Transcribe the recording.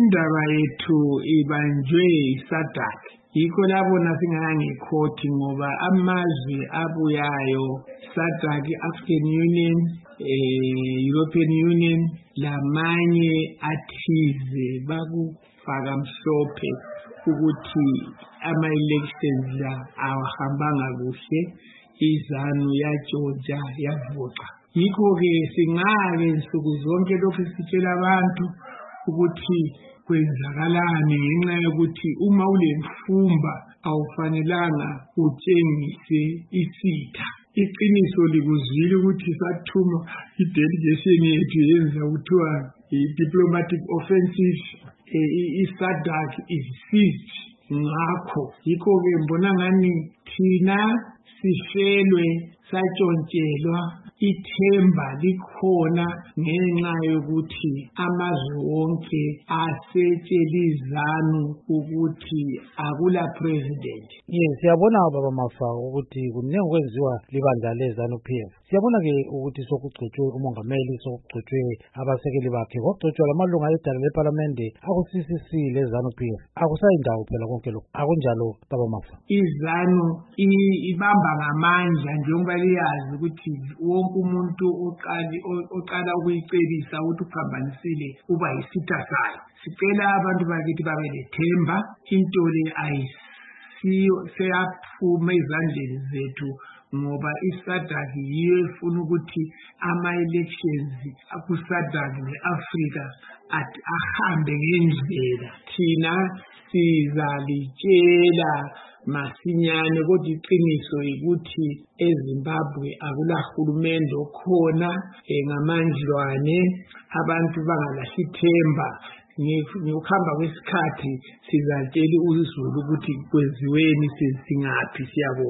indaba yethu ibanjwe iSADC. Yikho labona singangekhoti ngoba amazwe abuyayo SADC, African Union, European Union lamanye athize bakufaka mhlophe ukuthi ama-elections la awahambanga kuhle, izanu yatshotsha yavoxa. Yikho-ke singake nsuku zonke lokhu sitshela abantu ukuthi kwenzakalani ngenxa yokuthi uma ulemfumba awufanelanga utshengise isitha. Iqiniso likuzwile ukuthi sathuma i-delegation yethu yenza kuthiwa i-diplomatic offensive, i-SADC is seized. Ngakho yikho-ke mbona ngani thina sifelwe satshontshelwa ithemba likhona ngenxa yokuthi amazwe wonke asetshela izanu ukuthi akula president. Yes, siyabona baba Mafa ukuthi kuningi kwenziwa libandla leZanu PF. Siyabona ke ukuthi sokugcotshwe umongameli, sokugcotshwe abasekeli bakhe, kokugcotshwa lamalunga edala leParliamente aku-CCC leZanu PF. Akusayindawo phela konke lokho. Akunjalo baba Mafa. Izanu ibamba ngamandla njengoba liyazi ukuthi wonke umuntu oqala ukuyicebisa ukuthi uphambanisile uba yisitha sayo. Sicela abantu bakithi babe lethemba, into le ayisiyo seyaphuma ezandleni zethu ngoba iSADC yiyo efuna ukuthi ama-elections ku-SADC ne-Afrika ahambe ngendlela. Thina sizalitshela masinyane kodwa iqiniso ukuthi eZimbabwe akulahulumende okhona ngamandlwane, abantu bangalahli ithemba. Ngokuhamba kwesikhathi sizatshela uzulu ukuthi kwenziweni singaphi. Siyabona.